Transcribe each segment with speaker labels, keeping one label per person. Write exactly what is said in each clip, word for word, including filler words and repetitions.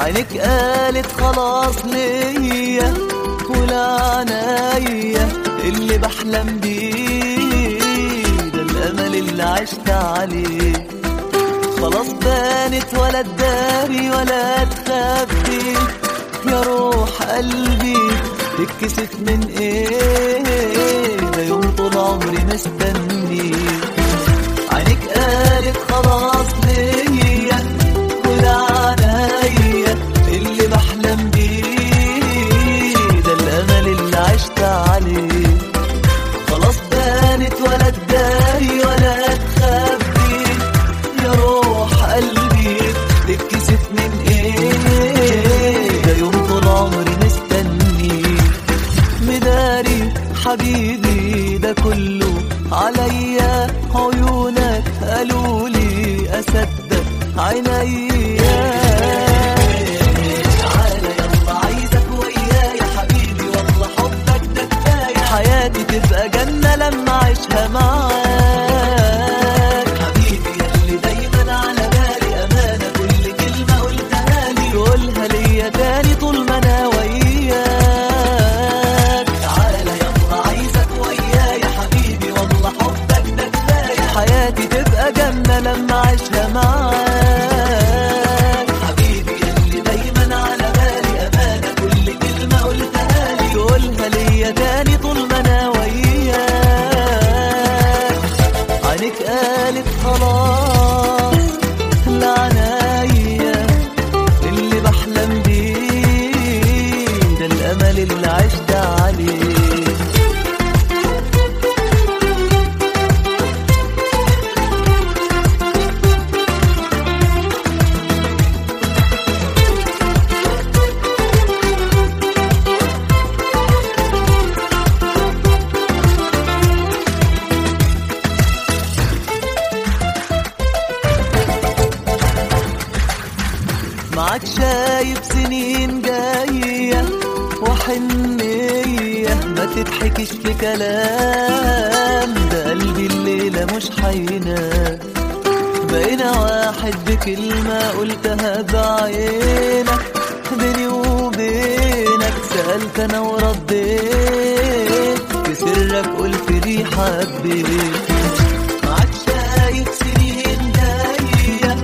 Speaker 1: عينك قالت خلاص ليا والعناية اللي بحلم بيه ده الأمل اللي عشت عليه خلاص بانت ولا تداري ولا تخبي يا روح قلبي تتكسف من ايه ده يوم طول عمري مستني عينك قالت خلاص ليا والعناية اللي بحلم بيه ده الأمل اللي عشت عليه خلاص بانت ولا تداري ولا تخبي يا روح قلبي تتكسف من ايه ده يوم طول عمري مستني مداري حبيبي ده كله عليا عيونك قالولي أصدق عينيا تعالى يلا عايزك ويايا حبيبي والله حبك ده كفاية حياتي تبقى جنة لما أعيشها معاك حبيبي ياللي دايما على بالي أمانة كل كلمة قلتها لي قولها ليا تاني طول ما أنا وياك تعالى يلا عايزك ويايا حبيبي والله حبك ده كفاية حياتي تبقى جنة لما أعيشها معاك حبيبي ياللي دايما على بالي أمانة كل كلمة قلتها لي قولها ليا تاني طول ما أنا وياك عينك قالت خلاص لعناية اللي بحلم بيه ده الأمل اللي عشت عليه معاك شايف سنين جاية وحنية ما تضحكش في كلام ده قلبي الليلة مش حينام بقينا واحد بكلمة قلتها بعينك بيني وبينك سألت أنا ورديت في سرك قلت لي حبيت معاك شايف سنين جاية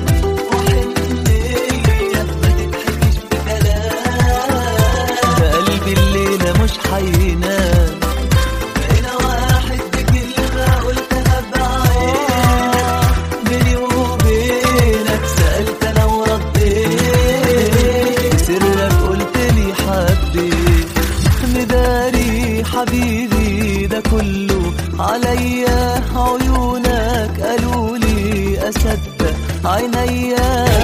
Speaker 1: مش حينام بقينا واحد بكلمة قلتها بعينك بيني وبينك سألت أنا ورديت سرك قلت لي حبيت مداري حبيبي ده كله عليا عيونك قالولي أصدق عينيا